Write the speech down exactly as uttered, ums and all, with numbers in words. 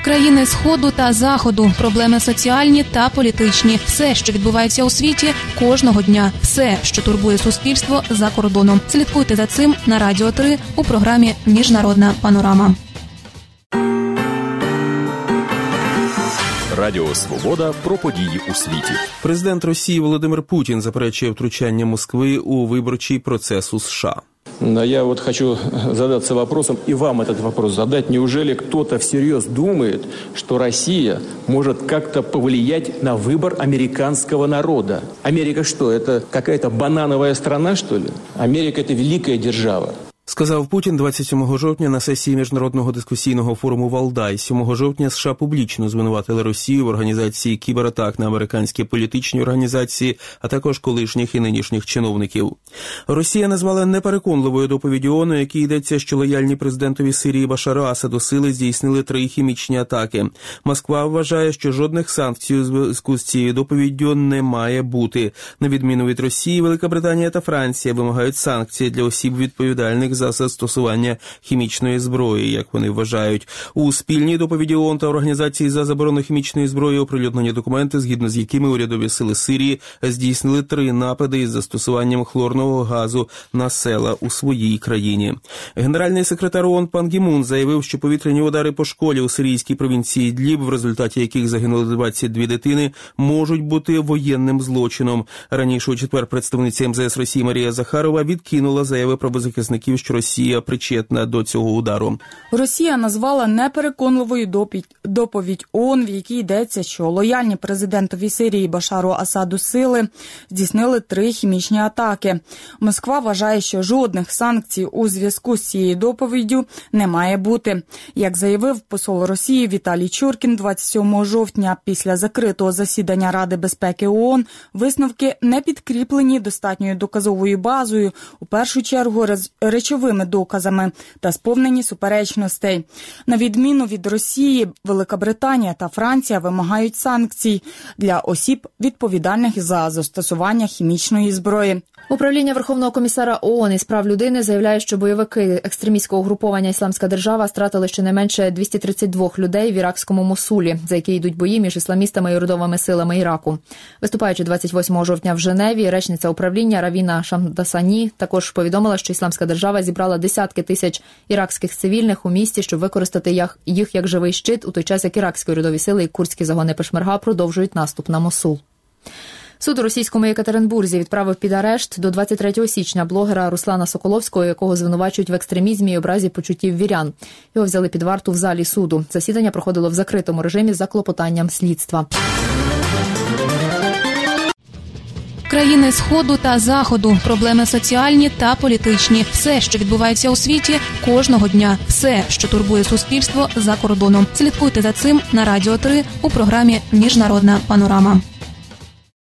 Країни Сходу та Заходу, проблеми соціальні та політичні. Все, що відбувається у світі кожного дня. Все, що турбує суспільство за кордоном. Слідкуйте за цим на Радіо три у програмі «Міжнародна панорама». Радіо «Свобода» про події у світі. Президент Росії Володимир Путін заперечує втручання Москви у виборчий процес у США. Я вот хочу задаться вопросом, и вам этот вопрос задать. Неужели кто-то всерьез думает, что Россия может как-то повлиять на выбор американского народа? Америка что, это какая-то банановая страна, что ли? Америка – это великая держава. Сказав Путін двадцять сьомого жовтня на сесії Міжнародного дискусійного форуму «Валдай». сьомого жовтня США публічно звинуватили Росію в організації кібератак на американські політичні організації, а також колишніх і нинішніх чиновників. Росія назвала непереконливою доповідь ООН, у якій йдеться, що лояльні президентові Сирії Башару Асаду сили здійснили три хімічні атаки. Москва вважає, що жодних санкцій у зв'язку з цією доповіддю не має бути. На відміну від Росії, Велика Британія та Франція вимагають санкцій для осіб відповідальних за застосування хімічної зброї, як вони вважають. У спільній доповіді ООН та Організації за заборону хімічної зброї оприлюднені документи, згідно з якими урядові сили Сирії здійснили три напади із застосуванням хлорного газу на села у своїй країні. Генеральний секретар ООН Пан Гі Мун заявив, що повітряні удари по школі у сирійській провінції Ідліб, в результаті яких загинули двадцять дві дитини, можуть бути воєнним злочином. Раніше у четвер представниця ем зе ес Росії Марія Захарова відкинула заяви правозахисників, що Росія причетна до цього удару. Росія назвала непереконливою доповідь ООН, в якій йдеться, що лояльні президентові Сирії Башару Асаду сили здійснили три хімічні атаки. Москва вважає, що жодних санкцій у зв'язку з цією доповіддю не має бути. Як заявив посол Росії Віталій Чуркін двадцять сьомого жовтня після закритого засідання Ради безпеки ООН, висновки не підкріплені достатньою доказовою базою, у першу чергу речовими доказами та сповнені суперечностей. На відміну від Росії, Велика Британія та Франція вимагають санкцій для осіб, відповідальних за застосування хімічної зброї. Управління Верховного комісара ООН із прав людини заявляє, що бойовики екстремістського угруповання «Ісламська держава» стратили щонайменше двісті тридцять два людей в іракському Мосулі, за які йдуть бої між ісламістами і урядовими силами Іраку. Виступаючи двадцять восьмого жовтня в Женеві, речниця управління Равіна Шамдасані також повідомила, що «Ісламська держава» зібрала десятки тисяч іракських цивільних у місті, щоб використати їх як живий щит, у той час як іракські урядові сили і курдські загони Пешмерга продовжують наступ на Мосул. Суд у російському Єкатеринбурзі відправив під арешт до двадцять третього січня блогера Руслана Соколовського, якого звинувачують в екстремізмі і образі почуттів вірян. Його взяли під варту в залі суду. Засідання проходило в закритому режимі за клопотанням слідства. Країни Сходу та Заходу, проблеми соціальні та політичні. Все, що відбувається у світі кожного дня. Все, що турбує суспільство за кордоном. Слідкуйте за цим на Радіо три у програмі «Міжнародна панорама».